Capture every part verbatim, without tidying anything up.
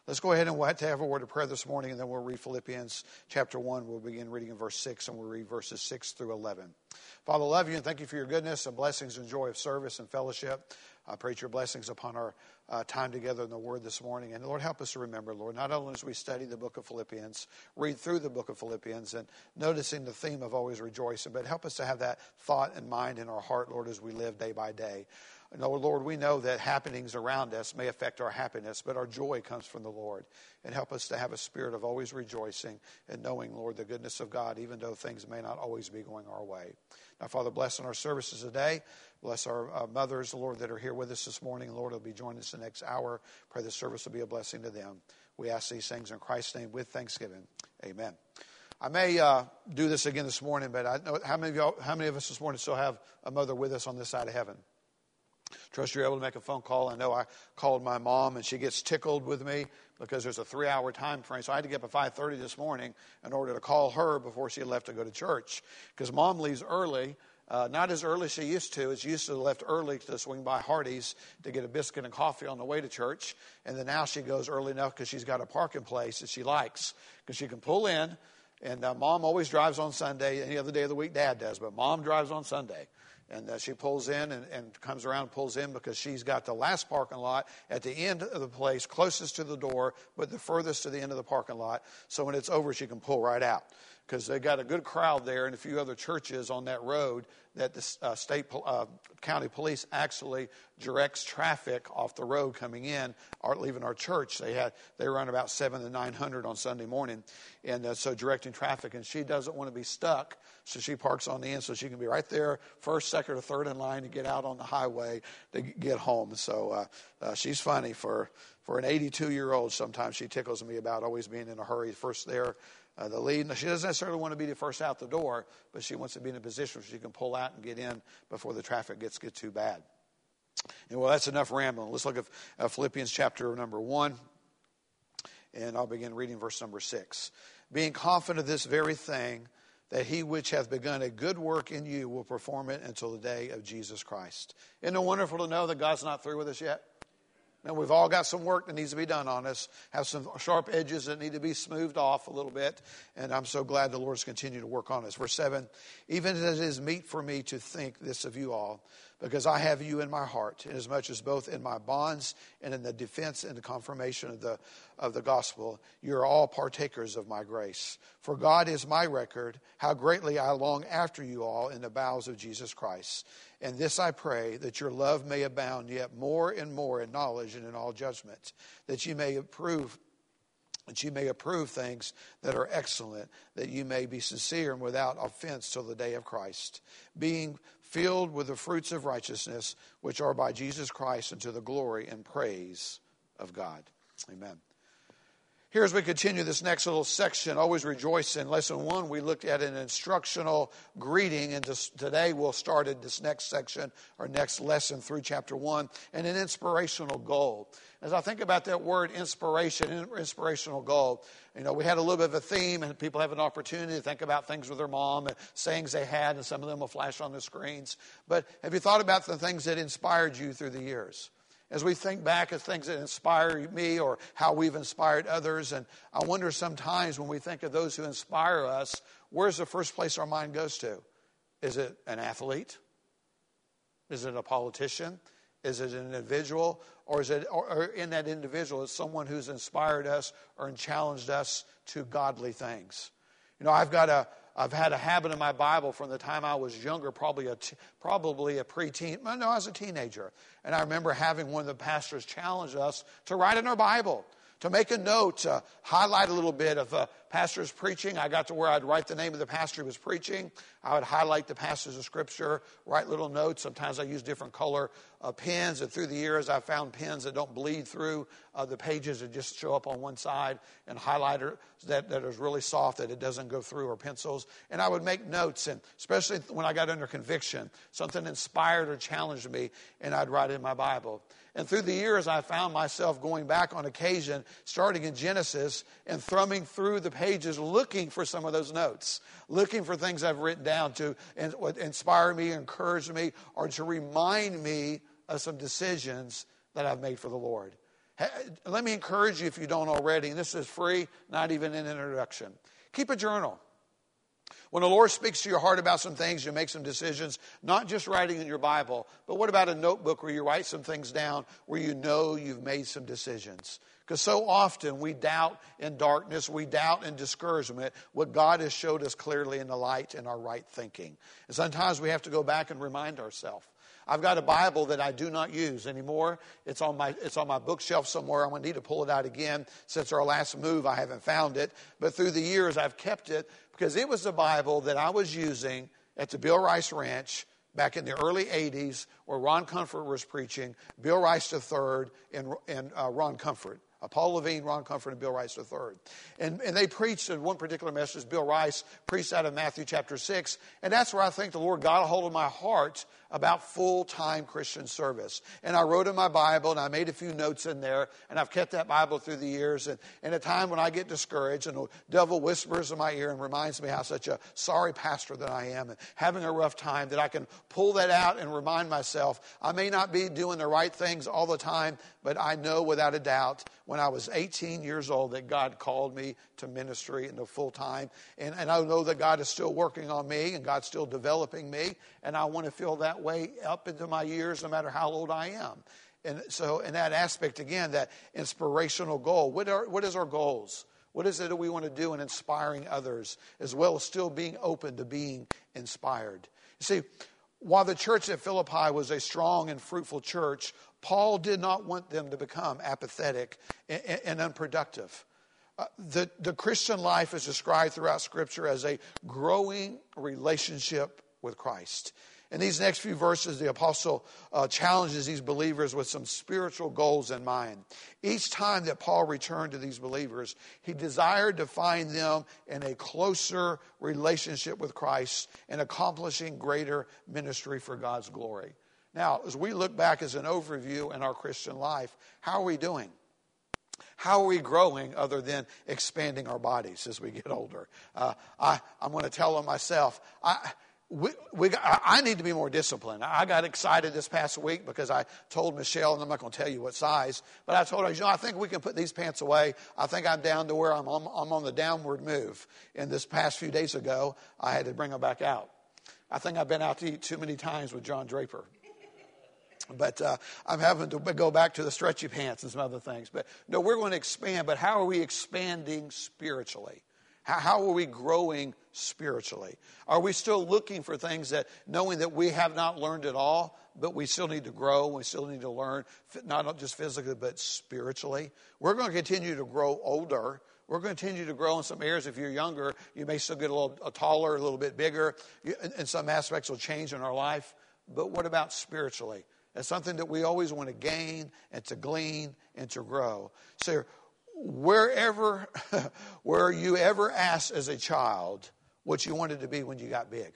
Let's go ahead and we'll have to have a word of prayer this morning, and then we'll read Philippians chapter one. We'll begin reading in verse six, and we'll read verses six through eleven. Father, I love you and thank you for your goodness and blessings and joy of service and fellowship. I pray your blessings upon our uh, time together in the Word this morning. And Lord, help us to remember, Lord, not only as we study the book of Philippians, read through the book of Philippians and noticing the theme of always rejoicing, but help us to have that thought and mind in our heart, Lord, as we live day by day. And oh, Lord, we know that happenings around us may affect our happiness, but our joy comes from the Lord. And help us to have a spirit of always rejoicing and knowing, Lord, the goodness of God, even though things may not always be going our way. Now, Father, bless in our services today. Bless our uh, mothers, Lord, that are here with us this morning. Lord, will be joining us the next hour. Pray the service will be a blessing to them. We ask these things in Christ's name with thanksgiving. Amen. I may uh, do this again this morning, but I know how many of y'all, how many of us this morning still have a mother with us on this side of heaven? Trust you're able to make a phone call. I know I called my mom, and she gets tickled with me because there's a three-hour time frame. So I had to get up at five thirty this morning in order to call her before she left to go to church. Because Mom leaves early, uh, not as early as she used to. She used to have left early to swing by Hardee's to get a biscuit and coffee on the way to church. And then now she goes early enough because she's got a parking place that she likes. Because she can pull in, and uh, Mom always drives on Sunday. Any other day of the week, Dad does, but Mom drives on Sunday. And uh, she pulls in and, and comes around and pulls in because she's got the last parking lot at the end of the place, closest to the door, but the furthest to the end of the parking lot. So when it's over, she can pull right out. Because they got a good crowd there and a few other churches on that road that the uh, state uh, county police actually directs traffic off the road coming in or leaving our church. They had they run about seven to nine hundred on Sunday morning, and uh, so directing traffic. And she doesn't want to be stuck, so she parks on the end so she can be right there, first, second, or third in line to get out on the highway to get home. So uh, uh, she's funny for for an eighty-two year old. Sometimes she tickles me about always being in a hurry, first there. Uh, the lead. Now, she doesn't necessarily want to be the first out the door, but she wants to be in a position where she can pull out and get in before the traffic gets get too bad. And well, that's enough rambling. Let's look at uh, Philippians chapter number one, and I'll begin reading verse number six. Being confident of this very thing, that he which hath begun a good work in you will perform it until the day of Jesus Christ. Isn't it wonderful to know that God's not through with us yet? Now, we've all got some work that needs to be done on us, have some sharp edges that need to be smoothed off a little bit, and I'm so glad the Lord's continued to work on us. Verse seven, even as it is meet for me to think this of you all, because I have you in my heart, inasmuch as both in my bonds and in the defense and the confirmation of the of the gospel, you are all partakers of my grace. For God is my record, how greatly I long after you all in the bowels of Jesus Christ. And this I pray, that your love may abound yet more and more in knowledge and in all judgment, that you may approve that you may approve things that are excellent, that you may be sincere and without offense till the day of Christ, being filled with the fruits of righteousness, which are by Jesus Christ unto the glory and praise of God. Amen. Here as we continue this next little section, always rejoice in lesson one, we looked at an instructional greeting, and this, today we'll start at this next section, or next lesson through chapter one, and an inspirational goal. As I think about that word inspiration, inspirational goal, you know, we had a little bit of a theme, and people have an opportunity to think about things with their mom, and sayings they had, and some of them will flash on the screens. But have you thought about the things that inspired you through the years? As we think back at things that inspire me or how we've inspired others, and I wonder sometimes when we think of those who inspire us, where's the first place our mind goes to? Is it an athlete? Is it a politician? Is it an individual? Or is it, or in that individual is someone who's inspired us or challenged us to godly things? You know, I've got a I've had a habit in my Bible from the time I was younger, probably a t- probably a preteen. No, I was a teenager. And I remember having one of the pastors challenge us to write in our Bible, to make a note, to highlight a little bit of a pastor's preaching. I got to where I'd write the name of the pastor who was preaching. I would highlight the passages of Scripture, write little notes. Sometimes I use different color uh, pens. And through the years, I found pens that don't bleed through uh, the pages that just show up on one side, and highlighter that, that is really soft, that it doesn't go through, or pencils. And I would make notes, and especially when I got under conviction, something inspired or challenged me, and I'd write it in my Bible. And through the years, I found myself going back on occasion, starting in Genesis, and thumbing through the pages, looking for some of those notes, looking for things I've written down to inspire me, encourage me, or to remind me of some decisions that I've made for the Lord. Let me encourage you, if you don't already, and this is free, not even an introduction. Keep a journal. When the Lord speaks to your heart about some things, you make some decisions, not just writing in your Bible, but what about a notebook where you write some things down where you know you've made some decisions? Because so often we doubt in darkness, we doubt in discouragement what God has showed us clearly in the light in our right thinking. And sometimes we have to go back and remind ourselves. I've got a Bible that I do not use anymore. It's on my it's on my bookshelf somewhere. I'm going to need to pull it out again. Since our last move, I haven't found it. But through the years, I've kept it because it was the Bible that I was using at the Bill Rice Ranch back in the early eighties where Ron Comfort was preaching, Bill Rice the third and, and uh, Ron Comfort. Uh, Paul Levine, Ron Comfort, and Bill Rice the third. And, and they preached in one particular message. Bill Rice preached out of Matthew chapter six. And that's where I think the Lord got a hold of my heart about full-time Christian service. And I wrote in my Bible, and I made a few notes in there, and I've kept that Bible through the years. And in a time when I get discouraged, and the devil whispers in my ear and reminds me how such a sorry pastor that I am, and having a rough time, that I can pull that out and remind myself, I may not be doing the right things all the time, but I know without a doubt when I was eighteen years old that God called me to ministry and to full-time. And, and I know that God is still working on me and God's still developing me. And I want to feel that way up into my years no matter how old I am. And so in that aspect, again, that inspirational goal. What are what is our goals? What is it that we want to do in inspiring others as well as still being open to being inspired? You see, while the church at Philippi was a strong and fruitful church, Paul did not want them to become apathetic and, and unproductive. Uh, the, the Christian life is described throughout Scripture as a growing relationship with Christ. In these next few verses, the apostle uh, challenges these believers with some spiritual goals in mind. Each time that Paul returned to these believers, he desired to find them in a closer relationship with Christ and accomplishing greater ministry for God's glory. Now, as we look back as an overview in our Christian life, how are we doing? How are we growing other than expanding our bodies as we get older? Uh, I, I'm going to tell them myself, I, we, we, I need to be more disciplined. I got excited this past week because I told Michelle, and I'm not going to tell you what size, but I told her, you know, I think we can put these pants away. I think I'm down to where I'm on, I'm on the downward move. And this past few days ago, I had to bring them back out. I think I've been out to eat too many times with John Draper. But uh, I'm having to go back to the stretchy pants and some other things. But no, we're going to expand. But how are we expanding spiritually? How, how are we growing spiritually? Are we still looking for things that, knowing that we have not learned it all, but we still need to grow, we still need to learn, not just physically, but spiritually? We're going to continue to grow older. We're going to continue to grow in some areas. If you're younger, you may still get a little a taller, a little bit bigger. And some aspects will change in our life. But what about spiritually? It's something that we always want to gain and to glean and to grow. So wherever, where you ever asked as a child what you wanted to be when you got big?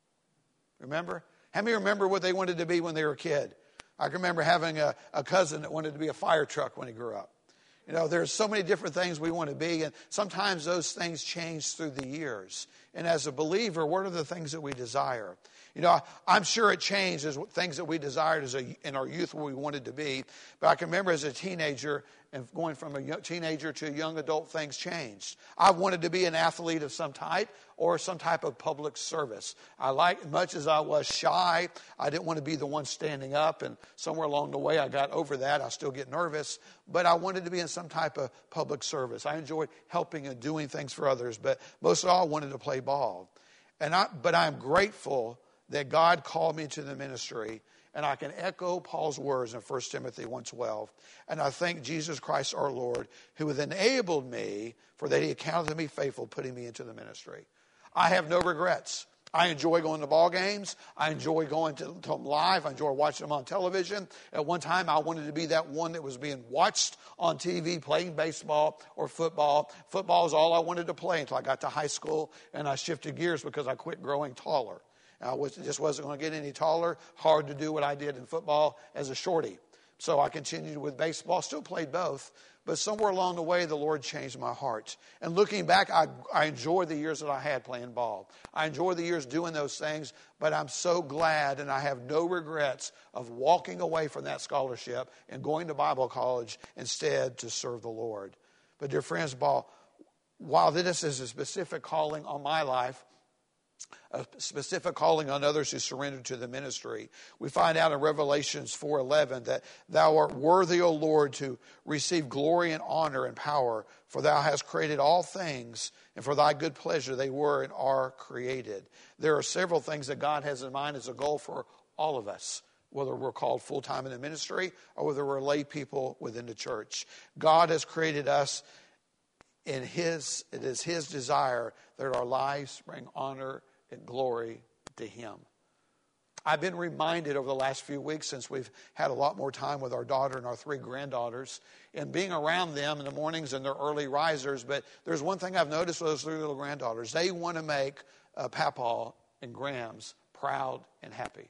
Remember? How many remember what they wanted to be when they were a kid? I can remember having a, a cousin that wanted to be a fire truck when he grew up. You know, there's so many different things we want to be, and sometimes those things change through the years. And as a believer, what are the things that we desire? You know, I'm sure it changed as things that we desired as a, in our youth where we wanted to be. But I can remember as a teenager and going from a young teenager to a young adult, things changed. I wanted to be an athlete of some type or some type of public service. I like, much as I was shy, I didn't want to be the one standing up. And somewhere along the way, I got over that. I still get nervous. But I wanted to be in some type of public service. I enjoyed helping and doing things for others. But most of all, I wanted to play ball. And I, but I'm grateful that God called me into the ministry, and I can echo Paul's words in First Timothy one twelve. And I thank Jesus Christ our Lord, who has enabled me, for that he accounted me faithful, putting me into the ministry. I have no regrets. I enjoy going to ball games. I enjoy going to, to them live. I enjoy watching them on television. At one time, I wanted to be that one that was being watched on T V playing baseball or football. Football is all I wanted to play until I got to high school, and I shifted gears because I quit growing taller. I was, just wasn't going to get any taller. Hard to do what I did in football as a shorty. So I continued with baseball. Still played both. But somewhere along the way, the Lord changed my heart. And looking back, I, I enjoy the years that I had playing ball. I enjoy the years doing those things, but I'm so glad and I have no regrets of walking away from that scholarship and going to Bible college instead to serve the Lord. But dear friends, while this is a specific calling on my life, a specific calling on others who surrendered to the ministry, we find out in Revelations four eleven that thou art worthy, O Lord, to receive glory and honor and power, for thou hast created all things, and for thy good pleasure they were and are created. There are several things that God has in mind as a goal for all of us, whether we're called full-time in the ministry or whether we're lay people within the church. God has created us in His, it is His desire that our lives bring honor and glory to Him. I've been reminded over the last few weeks, since we've had a lot more time with our daughter and our three granddaughters, and being around them in the mornings and their early risers. But there's one thing I've noticed with those three little granddaughters. They want to make uh, Papa and Grams proud and happy.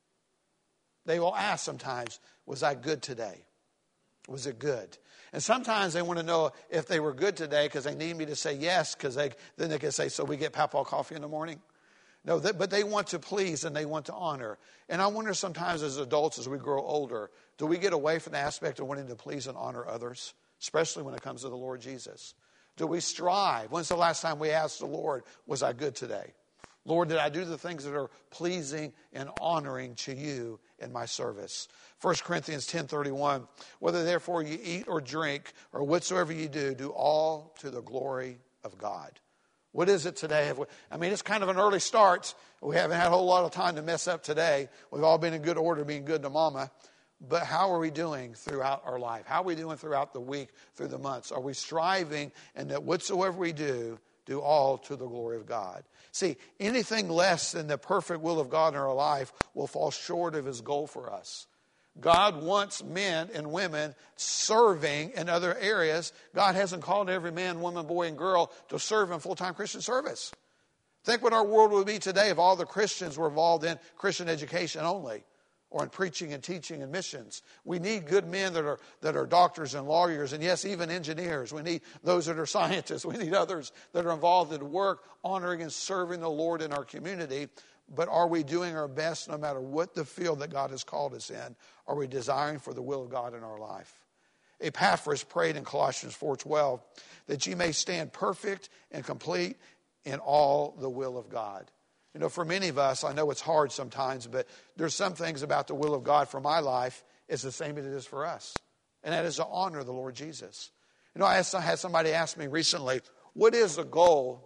They will ask sometimes, was I good today? Was it good? And sometimes they want to know if they were good today because they need me to say yes, because they, then they can say, so we get Papa coffee in the morning? No, they, but they want to please and they want to honor. And I wonder sometimes as adults, as we grow older, do we get away from the aspect of wanting to please and honor others, especially when it comes to the Lord Jesus? Do we strive? When's the last time we asked the Lord, was I good today? Lord, did I do the things that are pleasing and honoring to you in my service? First Corinthians ten thirty-one, whether therefore you eat or drink or whatsoever you do, do all to the glory of God. What is it today? I mean, it's kind of an early start. We haven't had a whole lot of time to mess up today. We've all been in good order, being good to mama. But how are we doing throughout our life? How are we doing throughout the week, through the months? Are we striving, and that whatsoever we do, do all to the glory of God? See, anything less than the perfect will of God in our life will fall short of His goal for us. God wants men and women serving in other areas. God hasn't called every man, woman, boy, and girl to serve in full-time Christian service. Think what our world would be today if all the Christians were involved in Christian education only, or in preaching and teaching and missions. We need good men that are that are doctors and lawyers, and yes, even engineers. We need those that are scientists. We need others that are involved in work, honoring and serving the Lord in our community. But are we doing our best no matter what the field that God has called us in? Are we desiring for the will of God in our life? Epaphras prayed in Colossians four twelve that ye may stand perfect and complete in all the will of God. You know, for many of us, I know it's hard sometimes, but there's some things about the will of God for my life is the same as it is for us. And that is to honor the Lord Jesus. You know, I had somebody ask me recently, what is the goal?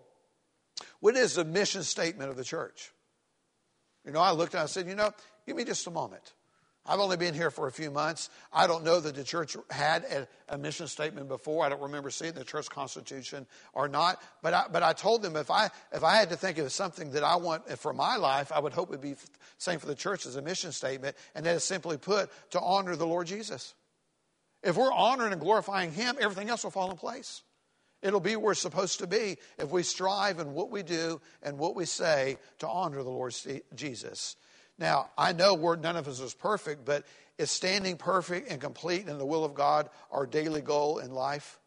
What is the mission statement of the church? You know, I looked and I said, you know, give me just a moment. I've only been here for a few months. I don't know that the church had a, a mission statement before. I don't remember seeing the church constitution or not. But I, but I told them if I if I had to think of something that I want for my life, I would hope it would be the same for the church as a mission statement. And that is simply put, to honor the Lord Jesus. If we're honoring and glorifying Him, everything else will fall in place. It'll be where it's supposed to be if we strive in what we do and what we say to honor the Lord Jesus. Now, I know we're, none of us is perfect, but is standing perfect and complete in the will of God our daily goal in life?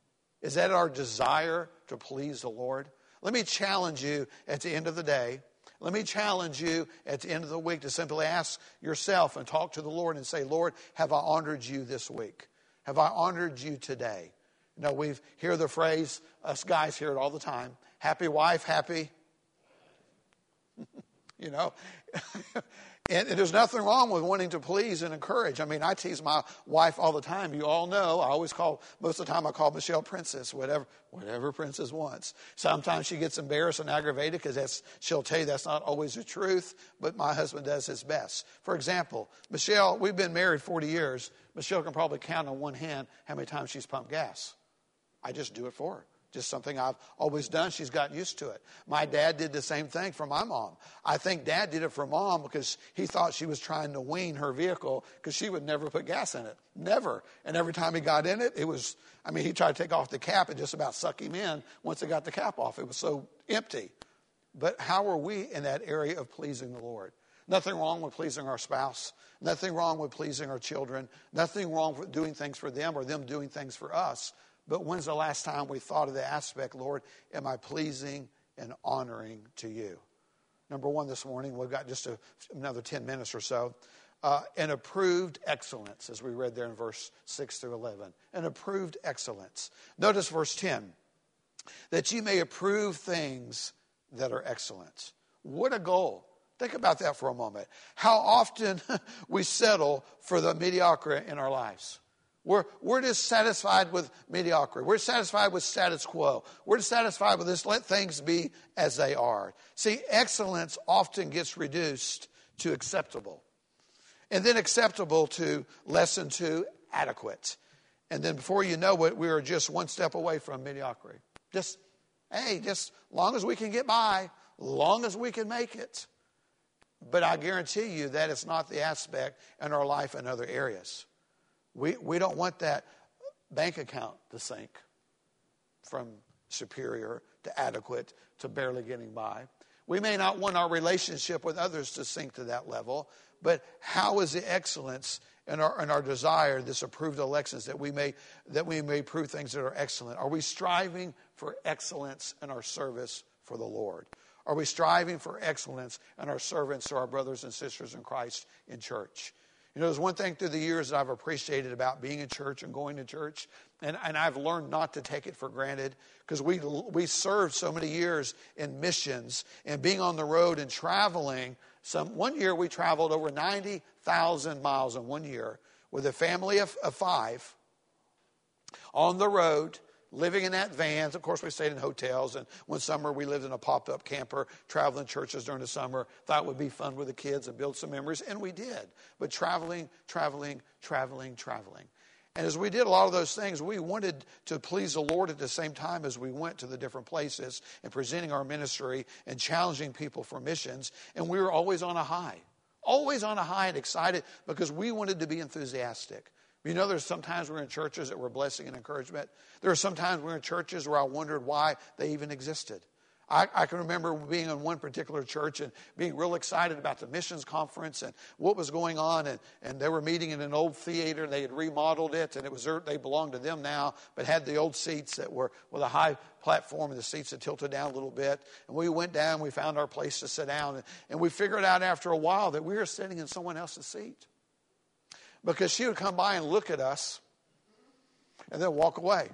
Is that our desire to please the Lord? Let me challenge you at the end of the day. Let me challenge you at the end of the week to simply ask yourself and talk to the Lord and say, Lord, have I honored you this week? Have I honored you today? You know, we hear the phrase, us guys hear it all the time, happy wife, happy. You know, and, and there's nothing wrong with wanting to please and encourage. I mean, I tease my wife all the time. You all know, I always call, most of the time I call Michelle Princess, whatever whatever Princess wants. Sometimes she gets embarrassed and aggravated because that's, she'll tell you that's not always the truth, but my husband does his best. For example, Michelle, we've been married forty years. Michelle can probably count on one hand how many times she's pumped gas. I just do it for her. Just something I've always done. She's gotten used to it. My dad did the same thing for my mom. I think Dad did it for Mom because he thought she was trying to wean her vehicle because she would never put gas in it. Never. And every time he got in it, it was, I mean, he tried to take off the cap and just about suck him in once it got the cap off. It was so empty. But how are we in that area of pleasing the Lord? Nothing wrong with pleasing our spouse. Nothing wrong with pleasing our children. Nothing wrong with doing things for them or them doing things for us. But when's the last time we thought of the aspect, Lord, am I pleasing and honoring to you? Number one this morning, we've got just a, another ten minutes or so. Uh, an approved excellence, as we read there in verse six through eleven. An approved excellence. Notice verse ten. That you may approve things that are excellent. What a goal. Think about that for a moment. How often we settle for the mediocre in our lives. We're, we're just satisfied with mediocrity. We're satisfied with status quo. We're satisfied with this, let things be as they are. See, excellence often gets reduced to acceptable. And then acceptable to less than to adequate. And then before you know it, we are just one step away from mediocrity. Just, hey, just long as we can get by, long as we can make it. But I guarantee you that is not the aspect in our life in other areas. We we don't want that bank account to sink from superior to adequate to barely getting by. We may not want our relationship with others to sink to that level, but how is the excellence in our in our desire, this approved excellence, that we may that we may prove things that are excellent? Are we striving for excellence in our service for the Lord? Are we striving for excellence in our servants to our brothers and sisters in Christ in church? You know, there's one thing through the years that I've appreciated about being in church and going to church, and, and I've learned not to take it for granted, because we we served so many years in missions and being on the road and traveling. Some one year we traveled over ninety thousand miles in one year with a family of, of five on the road, living in that vans. Of course, we stayed in hotels, and one summer we lived in a pop-up camper, traveling churches during the summer. Thought it would be fun with the kids and build some memories, and we did. But traveling, traveling, traveling, traveling. And as we did a lot of those things, we wanted to please the Lord at the same time as we went to the different places and presenting our ministry and challenging people for missions. And we were always on a high, always on a high and excited because we wanted to be enthusiastic. You know, there's sometimes we're in churches that were blessing and encouragement. There are sometimes we're in churches where I wondered why they even existed. I, I can remember being in one particular church and being real excited about the missions conference and what was going on. And, and they were meeting in an old theater. They had remodeled it, and it was they belonged to them now, but had the old seats that were with a high platform and the seats that tilted down a little bit. And we went down. We found our place to sit down. And, and we figured out after a while that we were sitting in someone else's seat. Because she would come by and look at us and then walk away.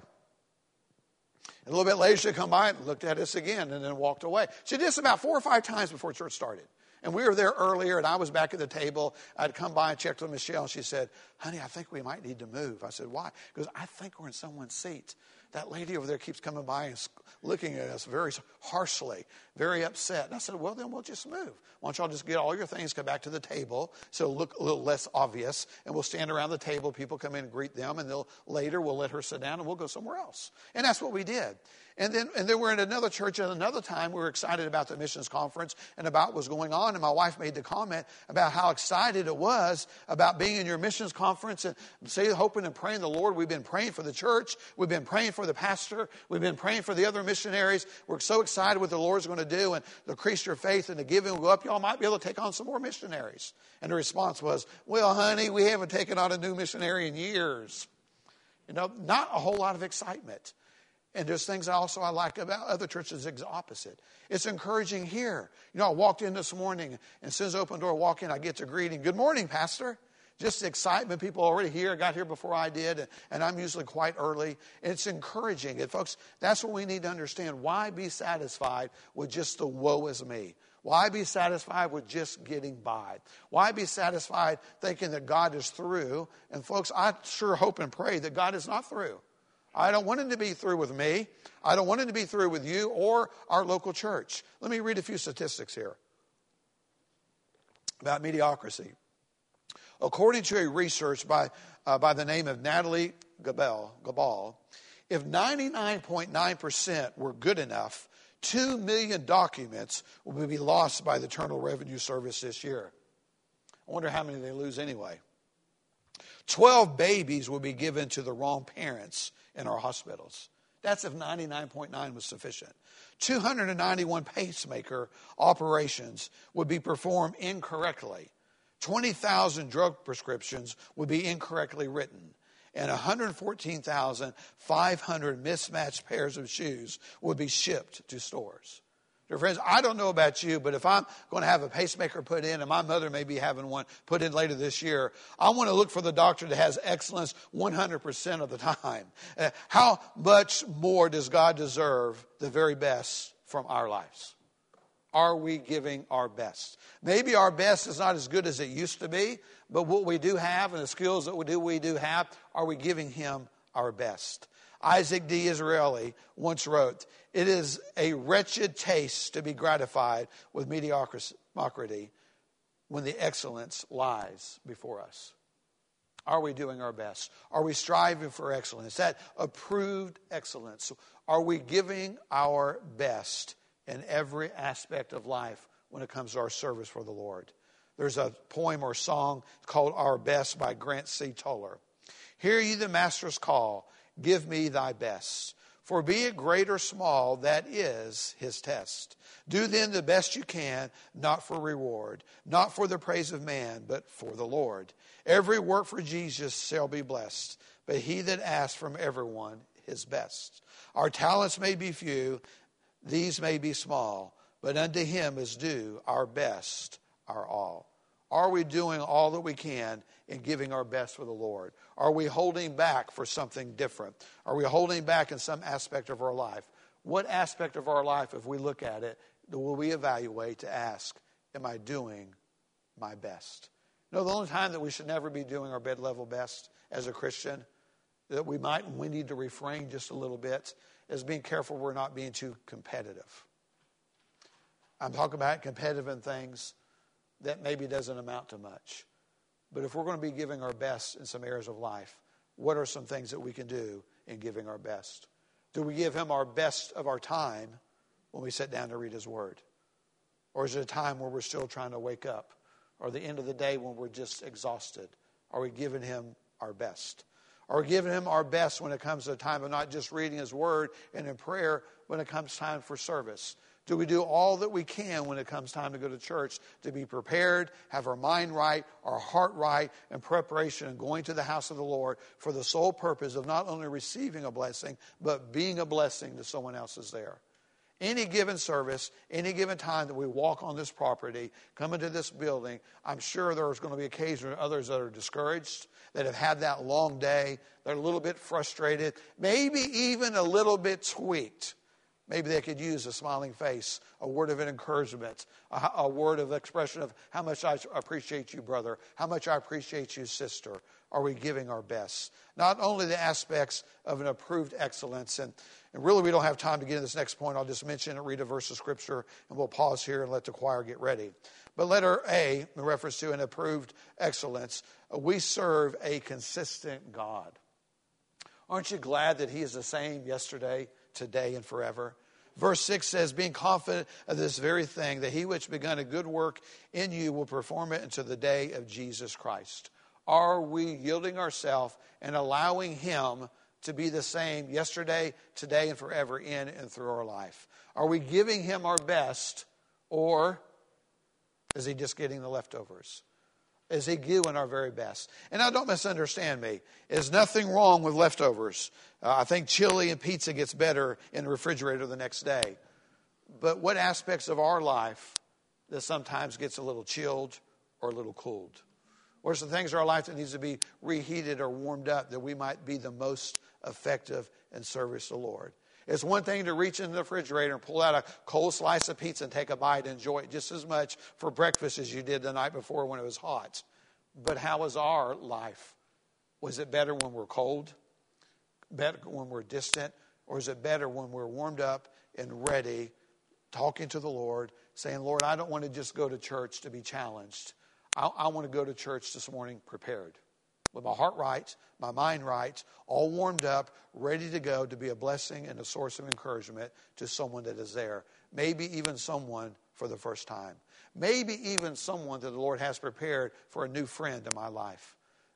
And a little bit later, she'd come by and looked at us again and then walked away. She did this about four or five times before church started. And we were there earlier, and I was back at the table. I'd come by and checked with Michelle, and she said, honey, I think we might need to move. I said, why? Because I think we're in someone's seat. That lady over there keeps coming by and looking at us very harshly, very upset. And I said, well, then we'll just move. Why don't y'all just get all your things, come back to the table so it'll look a little less obvious, and we'll stand around the table. People come in and greet them, and they'll later we'll let her sit down, and we'll go somewhere else. And that's what we did. And then and then we're in another church at another time. We were excited about the missions conference and about what was going on. And my wife made the comment about how excited it was about being in your missions conference and say, hoping and praying the Lord. We've been praying for the church. We've been praying for the pastor. We've been praying for the other missionaries. We're so excited what the Lord's going to do and to increase your faith and the giving will go up. Y'all might be able to take on some more missionaries. And the response was, well, honey, we haven't taken on a new missionary in years. You know, not a whole lot of excitement. And there's things also I like about other churches, it's opposite. It's encouraging here. You know, I walked in this morning, and as soon as I open the door, walk in, I get to greeting. Good morning, Pastor. Just the excitement. People already here. Got here before I did, and, and I'm usually quite early. And it's encouraging. And folks, that's what we need to understand. Why be satisfied with just the woe is me? Why be satisfied with just getting by? Why be satisfied thinking that God is through? And folks, I sure hope and pray that God is not through. I don't want him to be through with me. I don't want him to be through with you or our local church. Let me read a few statistics here about mediocrity. According to a research by uh, by the name of Natalie Gabel, Gabal, if ninety-nine point nine percent were good enough, two million documents will be lost by the Internal Revenue Service this year. I wonder how many they lose anyway. twelve babies will be given to the wrong parents in our hospitals. That's if ninety-nine point nine was sufficient. two hundred ninety-one pacemaker operations would be performed incorrectly. twenty thousand drug prescriptions would be incorrectly written. And one hundred fourteen thousand five hundred mismatched pairs of shoes would be shipped to stores. Dear friends, I don't know about you, but if I'm going to have a pacemaker put in, and my mother may be having one put in later this year, I want to look for the doctor that has excellence one hundred percent of the time. Uh, how much more does God deserve the very best from our lives? Are we giving our best? Maybe our best is not as good as it used to be, but what we do have and the skills that we do, we do have, are we giving him our best? Isaac D. Israeli once wrote, "It is a wretched taste to be gratified with mediocrity when the excellence lies before us." Are we doing our best? Are we striving for excellence? That approved excellence. Are we giving our best in every aspect of life when it comes to our service for the Lord? There's a poem or song called Our Best by Grant C. Toller. "Hear ye the Master's call, give me thy best. For be it great or small, that is his test. Do then the best you can, not for reward, not for the praise of man, but for the Lord. Every work for Jesus shall be blessed, but he that asks from everyone his best. Our talents may be few, these may be small, but unto him is due our best, our all." Are we doing all that we can in giving our best for the Lord? Are we holding back for something different? Are we holding back in some aspect of our life? What aspect of our life, if we look at it, will we evaluate to ask, am I doing my best? You know, the only time that we should never be doing our bed level best as a Christian, that we might, we need to refrain just a little bit, is being careful we're not being too competitive. I'm talking about competitive in things that maybe doesn't amount to much. But if we're going to be giving our best in some areas of life, what are some things that we can do in giving our best? Do we give him our best of our time when we sit down to read his word? Or is it a time where we're still trying to wake up? Or the end of the day when we're just exhausted? Are we giving him our best? Are we giving him our best when it comes to a time of not just reading his word and in prayer, when it comes time for service? Do we do all that we can when it comes time to go to church to be prepared, have our mind right, our heart right, in preparation and going to the house of the Lord for the sole purpose of not only receiving a blessing, but being a blessing to someone else is there? Any given service, any given time that we walk on this property, come into this building, I'm sure there's going to be occasionally others that are discouraged, that have had that long day, they're a little bit frustrated, maybe even a little bit tweaked. Maybe they could use a smiling face, a word of encouragement, a, a word of expression of how much I appreciate you, brother, how much I appreciate you, sister. Are we giving our best? Not only the aspects of an approved excellence, and, and really we don't have time to get into this next point. I'll just mention it, read a verse of Scripture, and we'll pause here and let the choir get ready. But letter A, in reference to an approved excellence, we serve a consistent God. Aren't you glad that he is the same yesterday, today, and forever? Verse six says, being confident of this very thing, that he which begun a good work in you will perform it until the day of Jesus Christ. Are we yielding ourselves and allowing him to be the same yesterday, today, and forever in and through our life? Are we giving him our best, or is he just getting the leftovers? Is he doing our very best? And now don't misunderstand me. There's nothing wrong with leftovers. Uh, I think chili and pizza gets better in the refrigerator the next day. But what aspects of our life that sometimes gets a little chilled or a little cooled? What are some things in our life that needs to be reheated or warmed up that we might be the most effective in service to the Lord? It's one thing to reach in the refrigerator and pull out a cold slice of pizza and take a bite and enjoy it just as much for breakfast as you did the night before when it was hot. But how was our life? Was it better when we're cold? Better when we're distant? Or is it better when we're warmed up and ready, talking to the Lord, saying, Lord, I don't want to just go to church to be challenged. I, I want to go to church this morning prepared, with my heart right, my mind right, all warmed up, ready to go to be a blessing and a source of encouragement to someone that is there. Maybe even someone for the first time. Maybe even someone that the Lord has prepared for a new friend in my life.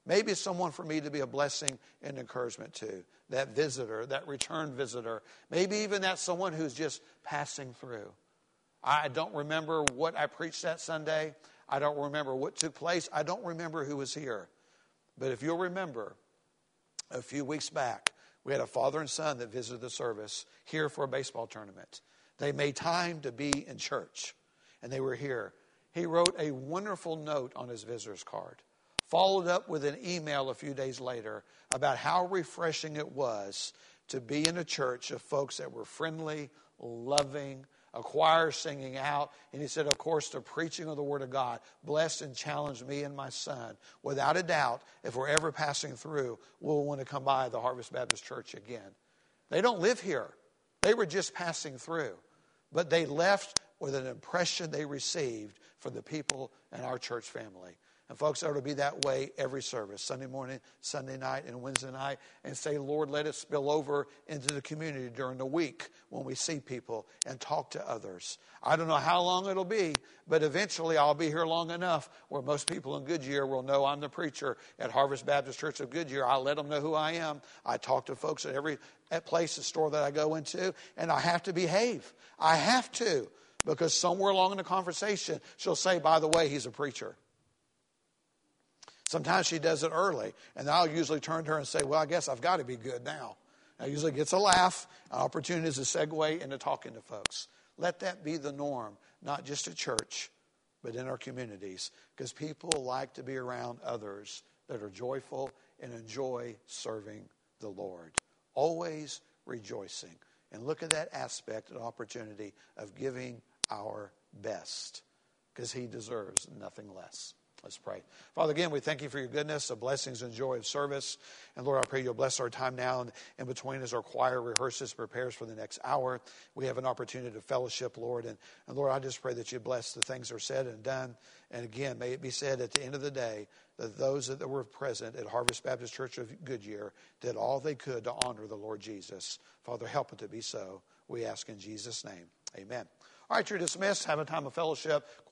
Maybe it's someone for me to be a blessing and encouragement to. That visitor, that return visitor. Maybe even that's someone who's just passing through. I don't remember what I preached that Sunday. I don't remember what took place. I don't remember who was here. But if you'll remember, a few weeks back, we had a father and son that visited the service here for a baseball tournament. They made time to be in church, and they were here. He wrote a wonderful note on his visitor's card, followed up with an email a few days later about how refreshing it was to be in a church of folks that were friendly, loving, a choir singing out. And he said, of course, the preaching of the Word of God blessed and challenged me and my son. Without a doubt, if we're ever passing through, we'll want to come by the Harvest Baptist Church again. They don't live here. They were just passing through. But they left with an impression they received from the people in our church family. And folks, it ought to be that way every service, Sunday morning, Sunday night, and Wednesday night, and say, Lord, let it spill over into the community during the week when we see people and talk to others. I don't know how long it'll be, but eventually I'll be here long enough where most people in Goodyear will know I'm the preacher at Harvest Baptist Church of Goodyear. I'll let them know who I am. I talk to folks at every at place, the store that I go into, and I have to behave. I have to, because somewhere along in the conversation, she'll say, by the way, he's a preacher. Sometimes she does it early, and I'll usually turn to her and say, well, I guess I've got to be good now. That usually gets a laugh, an opportunity to segue into talking to folks. Let that be the norm, not just at church, but in our communities, because people like to be around others that are joyful and enjoy serving the Lord. Always rejoicing. And look at that aspect and opportunity of giving our best, because he deserves nothing less. Let's pray. Father, again, we thank you for your goodness, the blessings and joy of service. And Lord, I pray you'll bless our time now and in between as our choir rehearses, prepares for the next hour. We have an opportunity to fellowship, Lord. And, and Lord, I just pray that you bless the things that are said and done. And again, may it be said at the end of the day that those that were present at Harvest Baptist Church of Goodyear did all they could to honor the Lord Jesus. Father, help it to be so. We ask in Jesus' name. Amen. All right, you're dismissed. Have a time of fellowship.